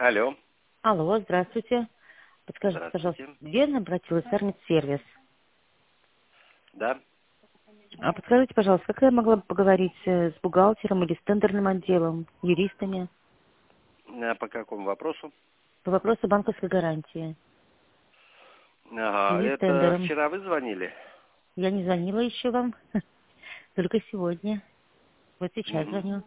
Алло. Алло, здравствуйте. Подскажите, пожалуйста, Здравствуйте. верно обратилась Армит-сервис? Да. А подскажите, пожалуйста, как я могла бы поговорить с бухгалтером или с тендерным отделом, юристами А по какому вопросу? по вопросу банковской гарантии Ага, или с это тендером? вчера вы звонили? Я не звонила еще вам, только сегодня. Вот сейчас Мгм. звоню.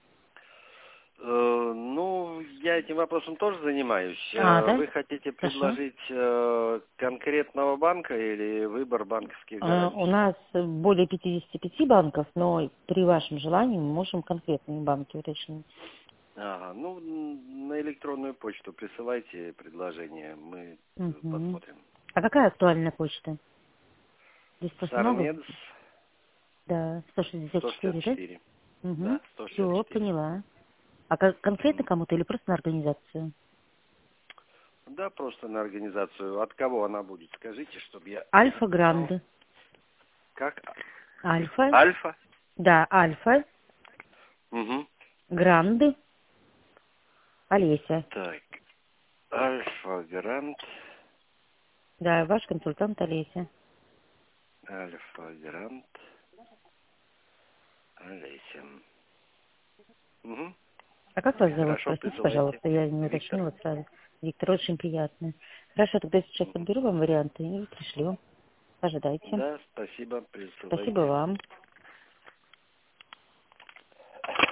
Ну, я этим вопросом тоже занимаюсь. А, да? Вы хотите Хорошо. предложить конкретного банка или выбор банковских У гарантий? нас более 55 банков, но при вашем желании мы можем конкретные банки уточнить. Ага, ну, на электронную почту присылайте предложение, мы Мгм. посмотрим. А какая актуальная почта? Здесь просто много. Сарнедс Да, 164, да? 164. Угу. Да, Все, 164. поняла. А конкретно кому-то или просто на организацию? Да, просто на организацию. От кого она будет? Скажите, чтобы я Альфа знал. Гранды. Как? Альфа, Альфа? да, Альфа, Угу. Гранды, Олеся. Так. Альфа Грант. Да, ваш консультант Олеся. Альфа Грант. Олеся. Угу. А как вас зовут? Хорошо, Простите, присылайте. пожалуйста, я не Виктор. уточнила сразу. Виктор, очень приятно. Хорошо, тогда сейчас Мгм. подберу вам варианты и пришлю. Ожидайте. Да, спасибо, Спасибо присылайте. вам.